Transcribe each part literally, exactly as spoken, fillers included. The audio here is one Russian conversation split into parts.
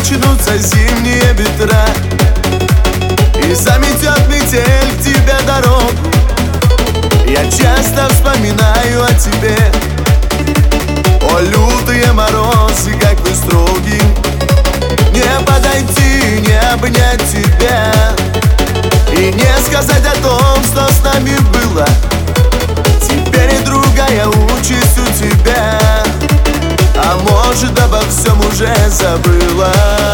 начнутся зимние ветра, и заметет метель к тебе дорогу. Я часто вспоминаю о тебе. О, лютые морозы, как вы строги, не подойти, не обнять тебя и не сказать о том, что с нами было. Теперь и другая участь у тебя, а может, обо всем уже забыла.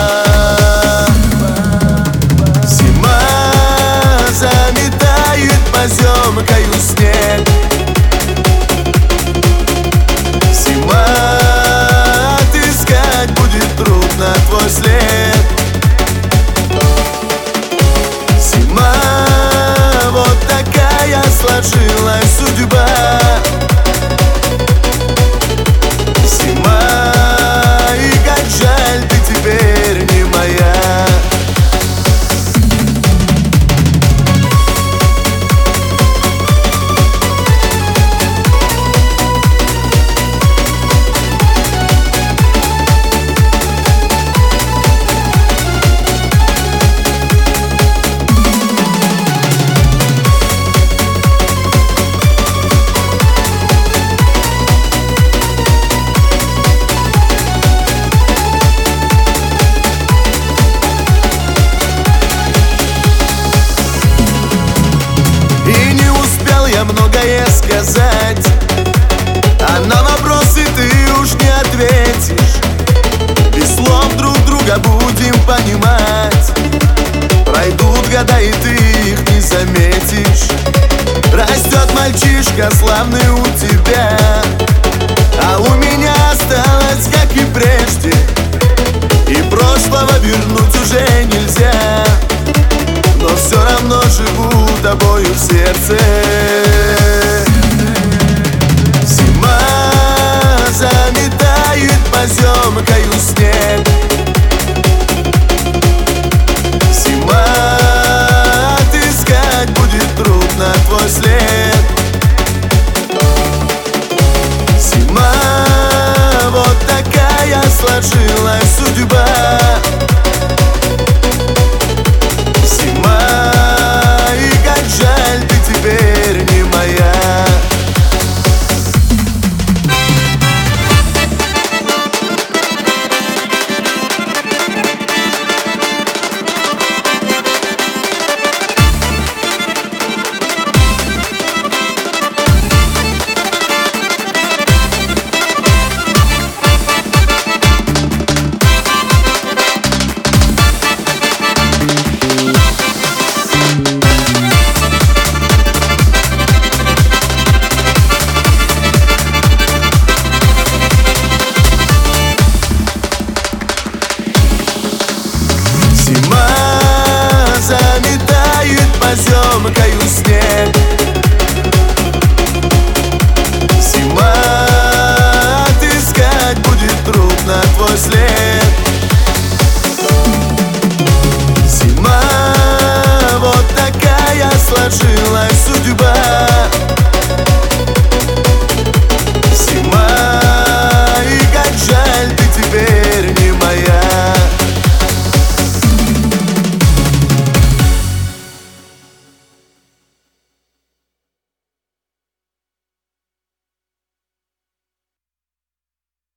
Зима заметает поземкою снег. Зима, отыскать будет трудно твой след. Зима, вот такая сложилась судьба. Зима, и как жаль, ты теперь не моя. Я многое сказать, а на вопросы ты уж не ответишь. Без слов друг друга будем понимать. Пройдут года, и ты их не заметишь. Растет мальчишка славный у тебя, а у меня осталось, как и прежде, и прошлого вернуть уже нельзя. Но все равно живу тобою в сердце. Зима заметает поземкою снег. Зима, отыскать будет трудно твой след. Зима, вот такая сложилась судьба. Зима заметает поземкою снег. Зима, отыскать будет трудно твой след. Зима, вот такая сложилась